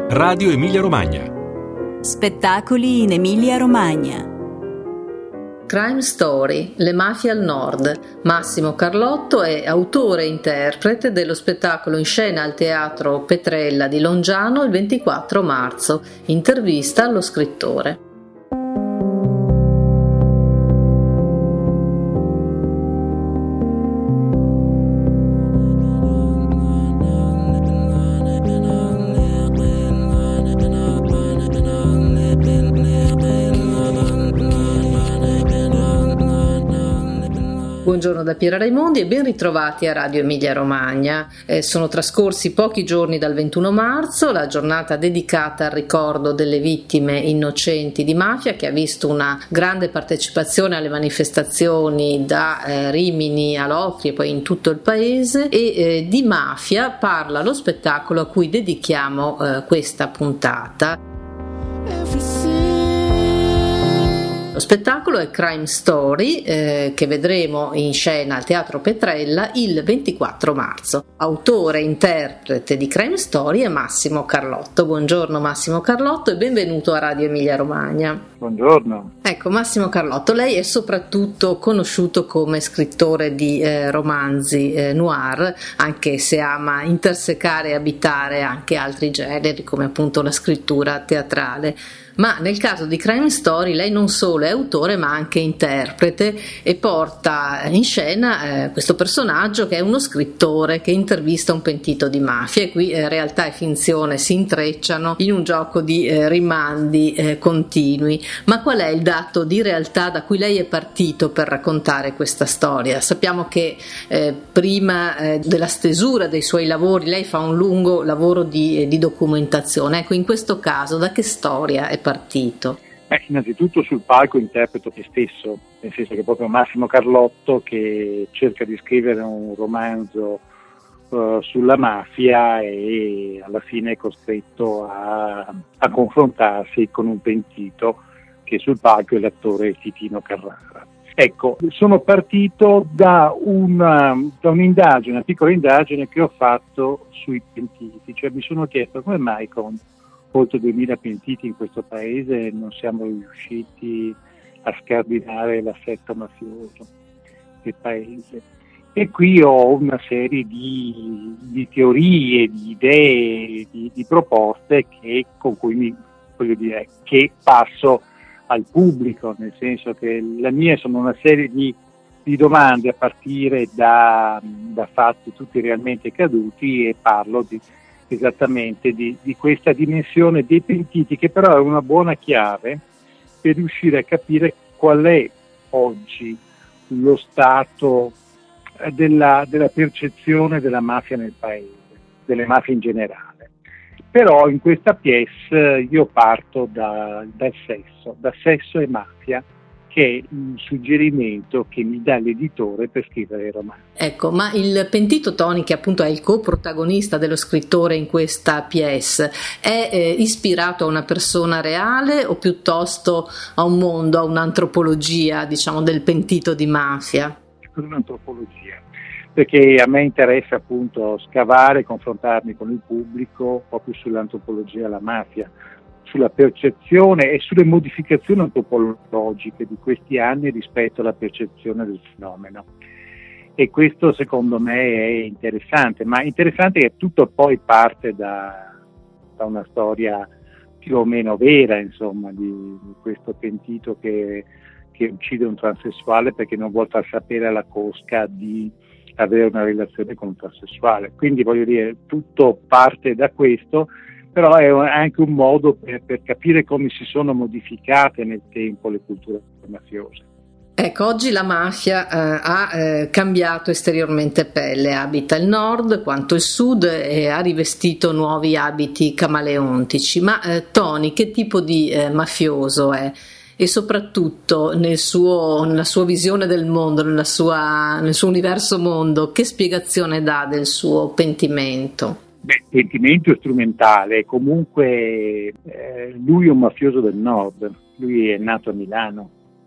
Radio Emilia Romagna. Spettacoli in Emilia Romagna. Crime Story, le mafie al nord. Massimo Carlotto è autore e interprete dello spettacolo in scena al Teatro Petrella di Longiano il 24 marzo. Intervista allo scrittore. Buongiorno da Piera Raimondi e ben ritrovati a Radio Emilia Romagna. Sono trascorsi pochi giorni dal 21 marzo, la giornata dedicata al ricordo delle vittime innocenti di mafia, che ha visto una grande partecipazione alle manifestazioni da Rimini a Locri e poi in tutto il paese, e di mafia parla lo spettacolo a cui dedichiamo questa puntata. Lo spettacolo è Crime Story, che vedremo in scena al Teatro Petrella il 24 marzo. Autore e interprete di Crime Story è Massimo Carlotto. Buongiorno Massimo Carlotto e benvenuto a Radio Emilia Romagna. Buongiorno. Ecco, Massimo Carlotto, lei è soprattutto conosciuto come scrittore di romanzi noir, anche se ama intersecare e abitare anche altri generi, come appunto la scrittura teatrale. Ma nel caso di Crime Story lei non solo è autore ma anche interprete e porta in scena questo personaggio che è uno scrittore che intervista un pentito di mafia, e qui realtà e finzione si intrecciano in un gioco di rimandi continui. Ma qual è il dato di realtà da cui lei è partito per raccontare questa storia? Sappiamo che prima della stesura dei suoi lavori lei fa un lungo lavoro di documentazione. Ecco, in questo caso da che storia è partito? Innanzitutto sul palco interpreto me stesso, nel senso che è proprio Massimo Carlotto che cerca di scrivere un romanzo sulla mafia e alla fine è costretto a confrontarsi con un pentito che sul palco è l'attore Titino Carrara. Ecco, sono partito da un'indagine, una piccola indagine che ho fatto sui pentiti, cioè mi sono chiesto come mai con oltre 2000 pentiti in questo paese non siamo riusciti a scardinare l'assetto mafioso del paese. E qui ho una serie di teorie, di idee, di proposte con cui che passo al pubblico, nel senso che la mia sono una serie di domande a partire da fatti tutti realmente accaduti, e parlo esattamente di questa dimensione dei pentiti, che però è una buona chiave per riuscire a capire qual è oggi lo stato della percezione della mafia nel paese, delle mafie in generale. Però in questa pièce io parto dal sesso e mafia, che è un suggerimento che mi dà l'editore per scrivere il romanzo. Ecco, ma il pentito Tony, che appunto è il coprotagonista dello scrittore in questa pièce, è ispirato a una persona reale o piuttosto a un mondo, a un'antropologia, diciamo, del pentito di mafia? Un'antropologia, perché a me interessa appunto scavare, confrontarmi con il pubblico proprio sull'antropologia della mafia, sulla percezione e sulle modificazioni antropologiche di questi anni rispetto alla percezione del fenomeno. E questo secondo me è interessante, ma interessante che tutto poi parte da una storia più o meno vera, insomma, di questo pentito che uccide un transessuale perché non vuole far sapere alla cosca di avere una relazione con un transessuale. Quindi voglio dire, tutto parte da questo, però è anche un modo per capire come si sono modificate nel tempo le culture mafiose. Ecco, oggi la mafia ha cambiato esteriormente pelle, abita il nord quanto il sud e ha rivestito nuovi abiti camaleontici. Ma Tony, che tipo di mafioso è? E soprattutto nella sua visione del mondo, nel suo universo mondo, che spiegazione dà del suo pentimento? Pentimento strumentale. Comunque lui è un mafioso del nord, lui è nato a Milano,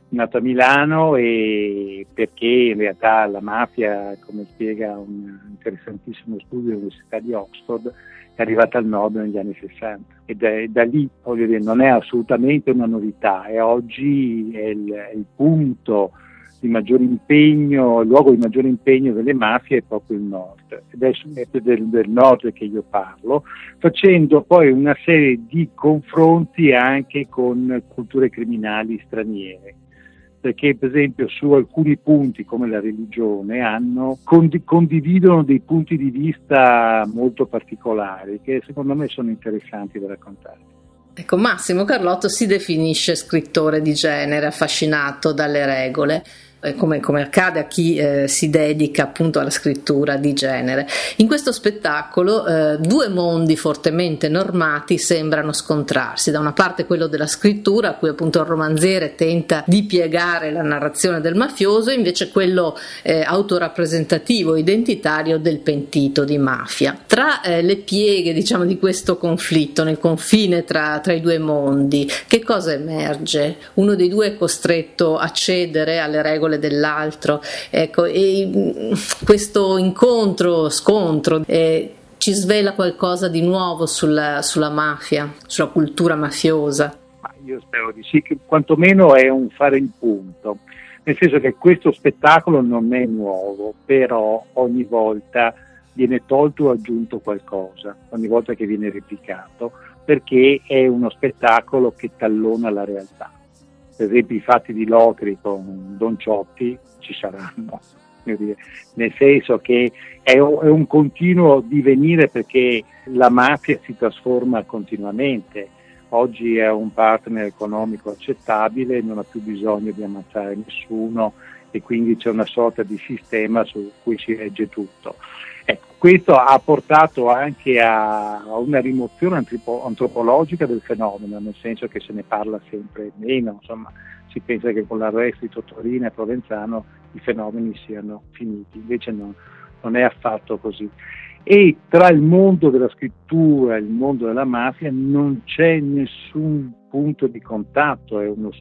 nato a Milano, e perché in realtà la mafia, come spiega un interessantissimo studio dell'Università di Oxford, è arrivata al nord negli anni 60, e da lì, voglio dire, non è assolutamente una novità, e oggi è il punto di maggior impegno, il luogo di maggiore impegno delle mafie è proprio il nord, ed è del nord che io parlo, facendo poi una serie di confronti anche con culture criminali straniere, perché per esempio su alcuni punti come la religione condividono dei punti di vista molto particolari che secondo me sono interessanti da raccontare. Ecco, Massimo Carlotto si definisce scrittore di genere, affascinato dalle regole, come accade a chi si dedica appunto alla scrittura di genere. In questo spettacolo due mondi fortemente normati sembrano scontrarsi: da una parte quello della scrittura, a cui appunto il romanziere tenta di piegare la narrazione del mafioso, invece quello autorappresentativo, identitario del pentito di mafia. Tra le pieghe, diciamo, di questo conflitto, nel confine tra i due mondi, che cosa emerge? Uno dei due è costretto a cedere alle regole dell'altro, ecco, e questo scontro ci svela qualcosa di nuovo sulla mafia, sulla cultura mafiosa. Ma io spero di sì, che quantomeno è un fare il punto, nel senso che questo spettacolo non è nuovo, però ogni volta viene tolto o aggiunto qualcosa, ogni volta che viene replicato, perché è uno spettacolo che tallona la realtà. Per esempio i fatti di Locri con Don Ciotti ci saranno, nel senso che è un continuo divenire, perché la mafia si trasforma continuamente. Oggi è un partner economico accettabile, non ha più bisogno di ammazzare nessuno, e quindi c'è una sorta di sistema su cui si regge tutto. Ecco, questo ha portato anche a una rimozione antropologica del fenomeno, nel senso che se ne parla sempre meno, insomma, si pensa che con l'arresto di Tottorino e Provenzano i fenomeni siano finiti, invece non è affatto così. E tra il mondo della scrittura e il mondo della mafia non c'è nessun punto di contatto, è uno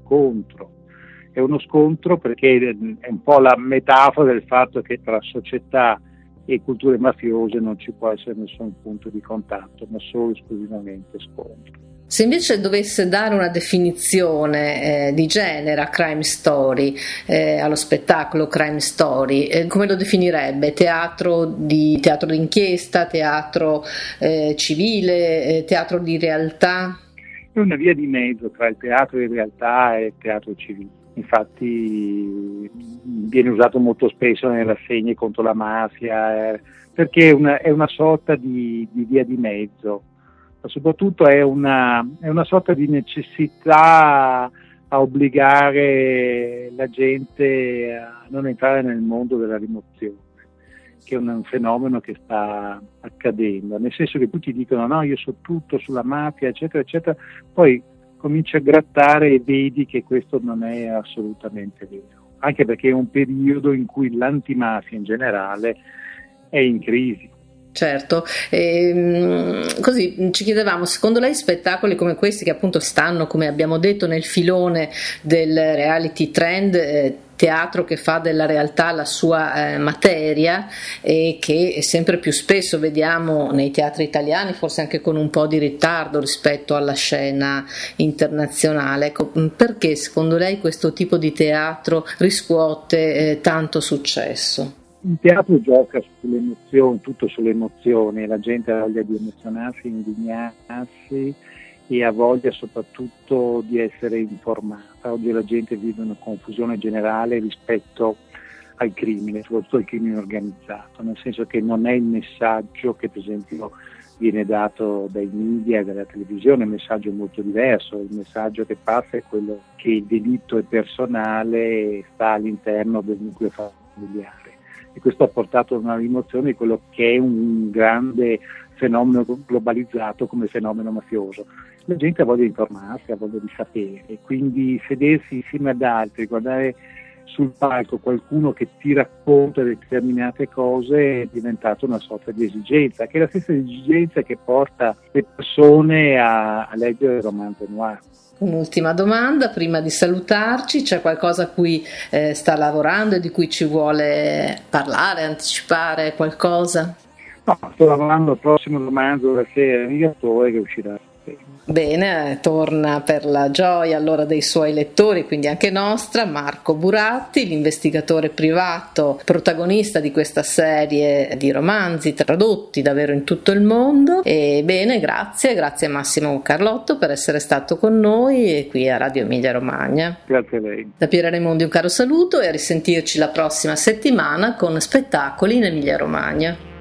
scontro perché è un po' la metafora del fatto che tra società e culture mafiose non ci può essere nessun punto di contatto, ma solo esclusivamente scontro. Se invece dovesse dare una definizione di genere a Crime Story, allo spettacolo Crime Story, come lo definirebbe? Teatro d'inchiesta, teatro civile, teatro di realtà? È una via di mezzo tra il teatro di realtà e il teatro civile. Infatti viene usato molto spesso nelle rassegne contro la mafia, perché è una sorta di via di mezzo, ma soprattutto è una sorta di necessità a obbligare la gente a non entrare nel mondo della rimozione, che è un fenomeno che sta accadendo, nel senso che tutti dicono no, io so tutto sulla mafia, eccetera, eccetera, poi cominci a grattare e vedi che questo non è assolutamente vero, anche perché è un periodo in cui l'antimafia in generale è in crisi. Certo, così ci chiedevamo, secondo lei spettacoli come questi, che appunto stanno, come abbiamo detto, nel filone del reality trend, teatro che fa della realtà la sua materia, e che sempre più spesso vediamo nei teatri italiani, forse anche con un po' di ritardo rispetto alla scena internazionale, ecco, perché secondo lei questo tipo di teatro riscuote tanto successo? Il teatro gioca sulle emozioni, tutto sulle emozioni, la gente ha voglia di emozionarsi, indignarsi, e ha voglia soprattutto di essere informata. Oggi la gente vive una confusione generale rispetto al crimine, soprattutto al crimine organizzato, nel senso che non è il messaggio che per esempio viene dato dai media e dalla televisione, è un messaggio molto diverso. Il messaggio che passa è quello che il delitto è personale, sta all'interno del nucleo familiare. E questo ha portato a una rimozione di quello che è un grande fenomeno globalizzato come fenomeno mafioso. La gente ha voglia di informarsi, ha voglia di sapere, e quindi sedersi insieme ad altri, guardare sul palco qualcuno che ti racconta determinate cose è diventata una sorta di esigenza, che è la stessa esigenza che porta le persone a leggere il romanzo noir. Un'ultima domanda prima di salutarci: c'è qualcosa a cui sta lavorando e di cui ci vuole parlare, anticipare qualcosa? No, sto lavorando al prossimo romanzo della serie Rigatore che uscirà. Bene, torna per la gioia allora dei suoi lettori, quindi anche nostra, Marco Buratti, l'investigatore privato, protagonista di questa serie di romanzi tradotti davvero in tutto il mondo. E bene, grazie a Massimo Carlotto per essere stato con noi e qui a Radio Emilia Romagna. Grazie a lei. Da Piera Raimondi un caro saluto e a risentirci la prossima settimana con Spettacoli in Emilia Romagna.